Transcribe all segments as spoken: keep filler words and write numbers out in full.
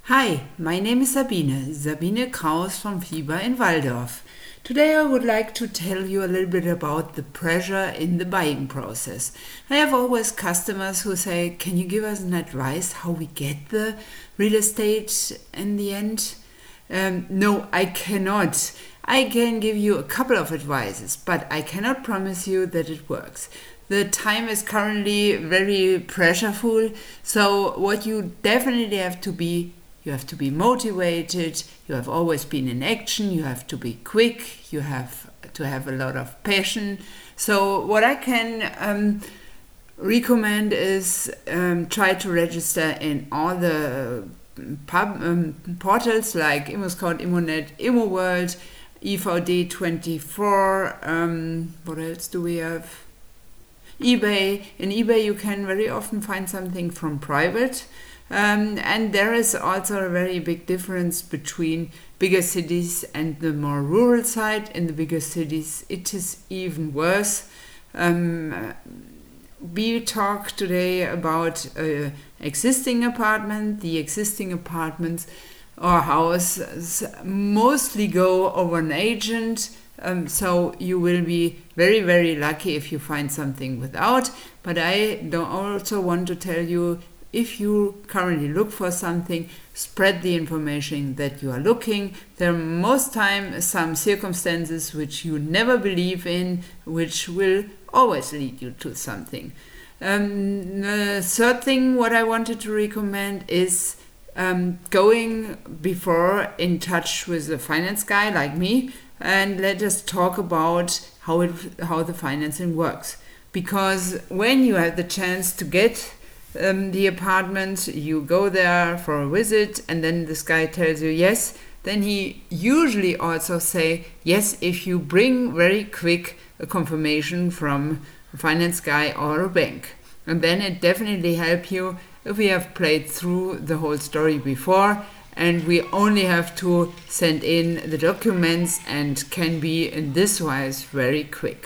Hi, my name is Sabine, Sabine Kraus from FIBA in Walldorf. Today I would like to tell you a little bit about the pressure in the buying process. I have always customers who say, can you give us an advice how we get the real estate in the end? Um, no, I cannot. I can give you a couple of advices, but I cannot promise you that it works. The time is currently very pressureful, so what you definitely have to be You have to be motivated, you have always been in action, you have to be quick, you have to have a lot of passion. So what I can um, recommend is um, try to register in all the pub, um, portals like ImmoScout, ImmoNet, ImmoWorld, E V D twenty-four, um, what else do we have? eBay. In eBay you can very often find something from private. Um, and there is also a very big difference between bigger cities and the more rural side. In the bigger cities, it is even worse. Um, we talk today about uh, existing apartment. The existing apartments or houses mostly go over an agent. Um, so you will be very, very lucky if you find something without. But I don't also want to tell you, if you currently look for something, spread the information that you are looking. There are most time some circumstances which you never believe in, which will always lead you to something. Um, the third thing what I wanted to recommend is um, going before in touch with a finance guy like me, and let us talk about how it how the financing works. Because when you have the chance to get Um, the apartment, you go there for a visit, and then this guy tells you yes, then he usually also say yes if you bring very quick a confirmation from a finance guy or a bank. And then it definitely help you if we have played through the whole story before and we only have to send in the documents and can be in this wise very quick.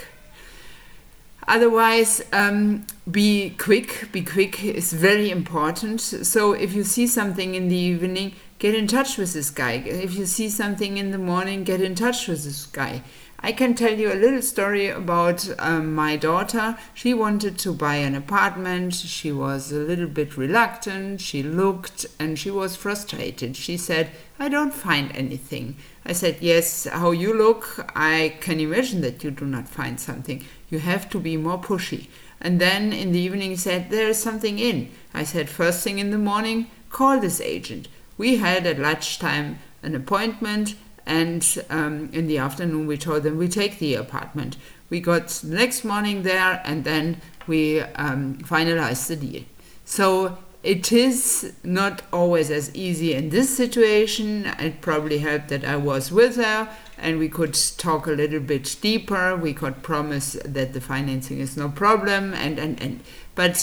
Otherwise, um, be quick. Be quick is very important. So if you see something in the evening, get in touch with this guy. If you see something in the morning, get in touch with this guy. I can tell you a little story about um, my daughter. She wanted to buy an apartment. She was a little bit reluctant. She looked and she was frustrated. She said, I don't find anything. I said, yes, how you look, I can imagine that you do not find something. You have to be more pushy. And then in the evening he said, there is something in. I said, first thing in the morning, call this agent. We had at lunchtime an appointment, and um, in the afternoon we told them we take the apartment. We got the next morning there, and then we um, finalized the deal. So it is not always as easy in this situation. It probably helped that I was with her and we could talk a little bit deeper. We could promise that the financing is no problem, and and and. But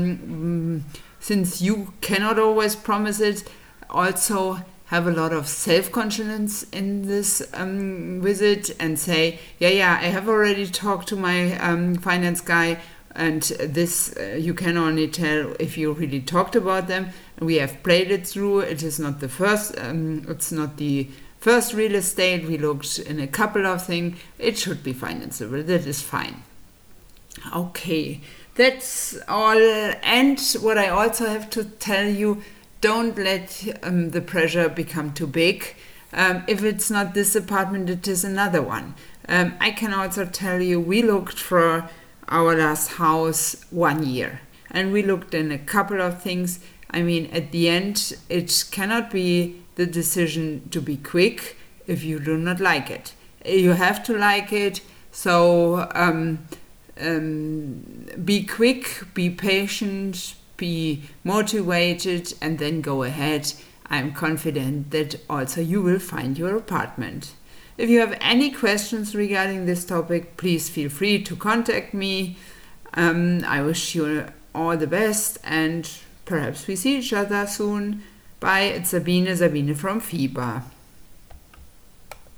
um, since you cannot always promise it, also have a lot of self-confidence in this um, visit and say, yeah, yeah, I have already talked to my um, finance guy, and this uh, you can only tell if you really talked about them. We have played it through. It is not the first, um, it's not the first real estate. We looked in a couple of things. It should be financeable. That is fine. Okay, that's all. And what I also have to tell you, don't let um, the pressure become too big. Um, if it's not this apartment, it is another one. Um, I can also tell you, we looked for our last house one year. And we looked in a couple of things. I mean, at the end, it cannot be the decision to be quick if you do not like it. You have to like it. So um, um, be quick, be patient, be motivated, and then go ahead. I'm confident that also you will find your apartment. If you have any questions regarding this topic, please feel free to contact me. Um, I wish you all the best, and perhaps we see each other soon. Bye, it's Sabine, Sabine from FIBA.